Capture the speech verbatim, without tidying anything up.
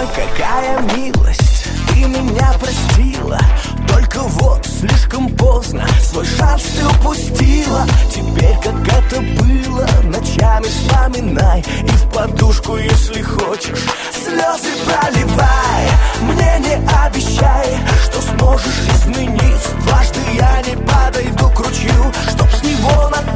Ой, какая милость, ты меня простила. Только вот слишком поздно, свой шанс ты упустила. Теперь как это было, ночами вспоминай. И в подушку, если хочешь, слезы проливай. Мне не обещай, что сможешь изменить. Дважды я не подойду к ручью, чтоб с него на